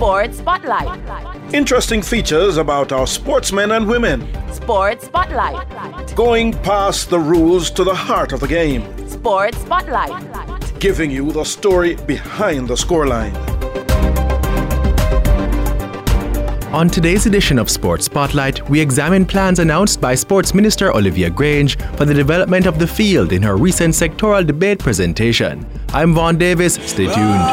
Sports Spotlight. Interesting features about our sportsmen and women. Sports Spotlight. Going past the rules to the heart of the game. Sports Spotlight. Giving you the story behind the scoreline. On today's edition of Sports Spotlight, we examine plans announced by Sports Minister Olivia Grange for the development of the field in her recent sectoral debate presentation. I'm Vaughn Davis. Stay tuned.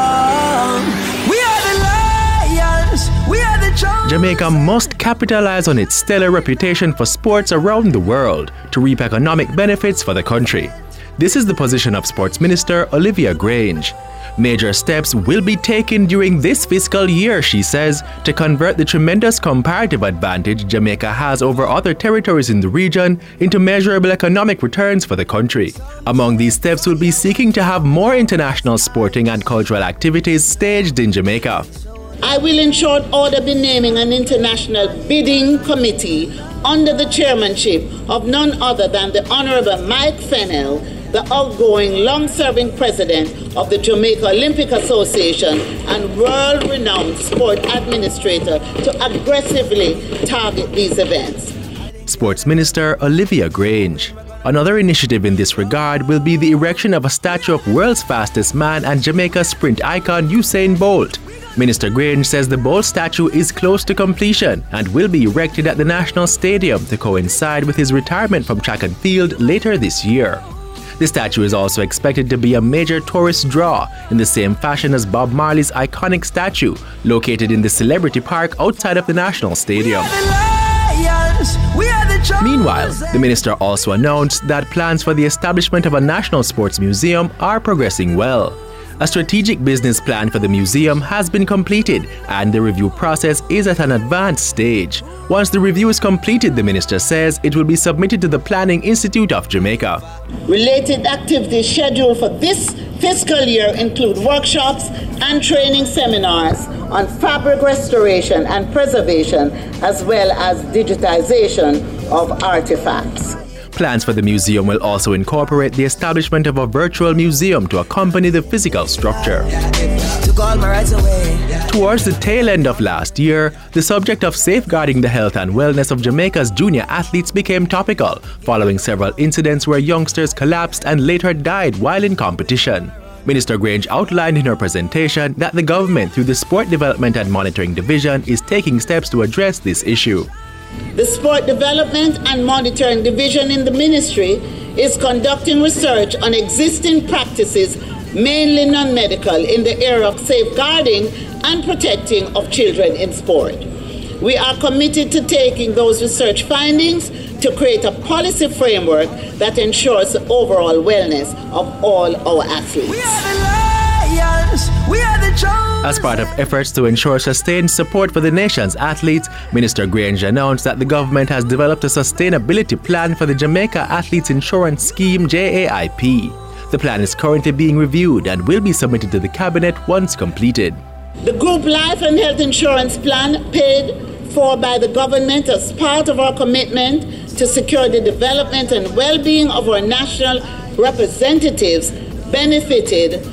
Jamaica must capitalize on its stellar reputation for sports around the world to reap economic benefits for the country. This is the position of Sports Minister Olivia Grange. Major steps will be taken during this fiscal year, she says, to convert the tremendous comparative advantage Jamaica has over other territories in the region into measurable economic returns for the country. Among these steps will be seeking to have more international sporting and cultural activities staged in Jamaica. I will in short order be naming an international bidding committee under the chairmanship of none other than the Honorable Mike Fennell, the outgoing long-serving president of the Jamaica Olympic Association and world-renowned sport administrator, to aggressively target these events. Sports Minister Olivia Grange. Another initiative in this regard will be the erection of a statue of world's fastest man and Jamaica's sprint icon Usain Bolt. Minister Grange says the Bolt statue is close to completion and will be erected at the National Stadium to coincide with his retirement from track and field later this year. The statue is also expected to be a major tourist draw in the same fashion as Bob Marley's iconic statue located in the Celebrity Park outside of the National Stadium. Meanwhile, the minister also announced that plans for the establishment of a national sports museum are progressing well. A strategic business plan for the museum has been completed and the review process is at an advanced stage. Once the review is completed, the minister says it will be submitted to the Planning Institute of Jamaica. Related activities scheduled for this fiscal year include workshops and training seminars on fabric restoration and preservation, as well as digitization of artifacts. Plans for the museum will also incorporate the establishment of a virtual museum to accompany the physical structure. Towards the tail end of last year, the subject of safeguarding the health and wellness of Jamaica's junior athletes became topical, following several incidents where youngsters collapsed and later died while in competition. Minister Grange outlined in her presentation that the government, through the Sport Development and Monitoring Division, is taking steps to address this issue. The Sport Development and Monitoring Division in the ministry is conducting research on existing practices, mainly non-medical, in the area of safeguarding and protecting of children in sport. We are committed to taking those research findings to create a policy framework that ensures the overall wellness of all our athletes. As part of efforts to ensure sustained support for the nation's athletes, Minister Grange announced that the government has developed a sustainability plan for the Jamaica Athletes Insurance Scheme JAIP. The plan is currently being reviewed and will be submitted to the Cabinet once completed. The group life and health insurance plan, paid for by the government as part of our commitment to secure the development and well-being of our national representatives, benefited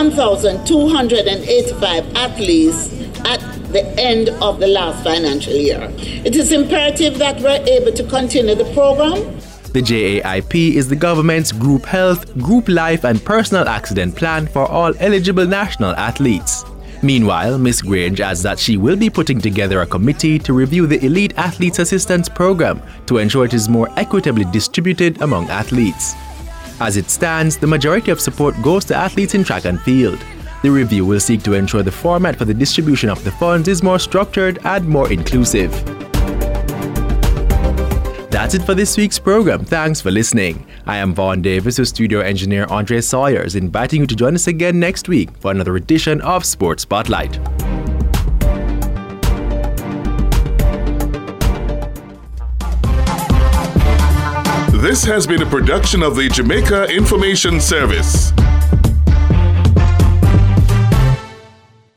1,285 athletes at the end of the last financial year. It is imperative that we're able to continue the program. The JAIP is the government's group health, group life and personal accident plan for all eligible national athletes. Meanwhile, Ms. Grange adds that she will be putting together a committee to review the Elite Athletes Assistance Program to ensure it is more equitably distributed among athletes. As it stands, the majority of support goes to athletes in track and field. The review will seek to ensure the format for the distribution of the funds is more structured and more inclusive. That's it for this week's program. Thanks for listening. I am Vaughn Davis with studio engineer Andre Sawyers, inviting you to join us again next week for another edition of Sports Spotlight. This has been a production of the Jamaica Information Service.